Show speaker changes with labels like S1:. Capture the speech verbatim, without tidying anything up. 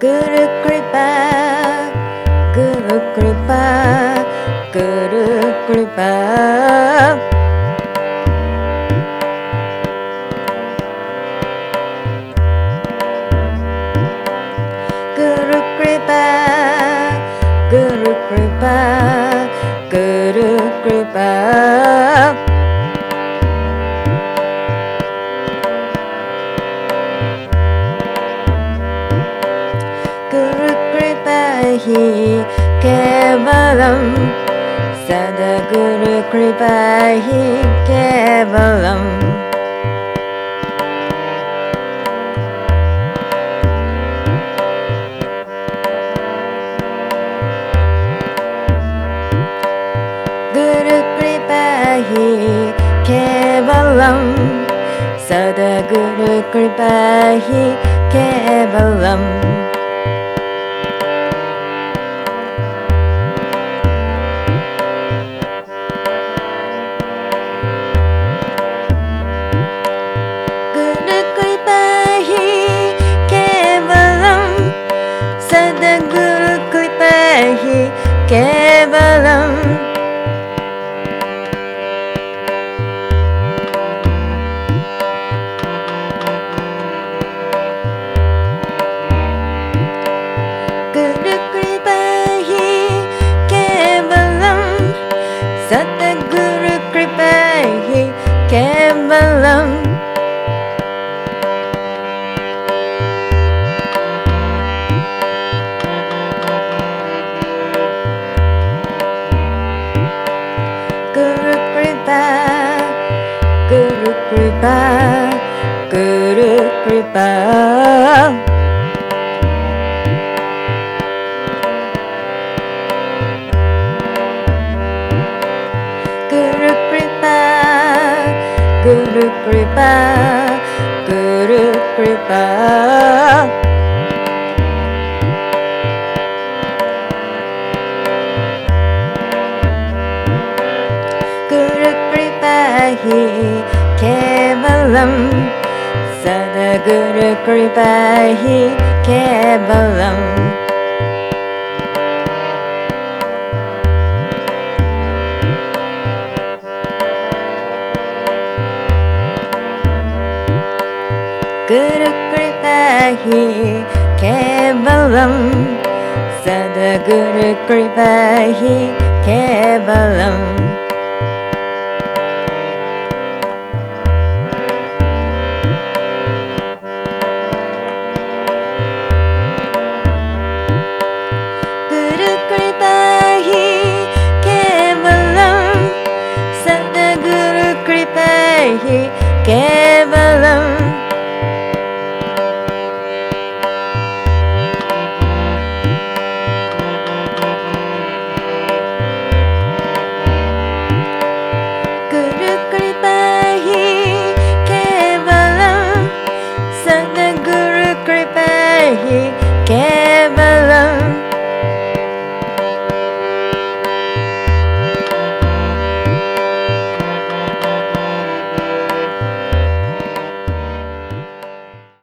S1: Guru Kripa, Guru Kripa, Guru Kripa. Guru Kripa, Guru Kripa, Guru Kripa. Guru Kripa hi Kevalam, Sadaguru Kripa hi Kevalam. Guru Kripa hi Kevalam, Sadaguru Kripa hi Kevalam. Guru Kripa hi Kevalam, Sadaguru Kripa hi Kevalam. Guru Kripa hi Kevalam, Sadaguru Kripa hi Kevalam. Guru Kripa, Guru Kripa, Guru Kripa. Guru Kripa, Guru Kripa, Guru Kripa. Guru Kripa hi Kevalam, Sadaguru Kripa hi Kevalam. Guru Kripa hi Kevalam, Sadaguru Kripa hi Kevalam. Guru Kripa hi Kevalam, Sadaguru Kripa hi Kevalam.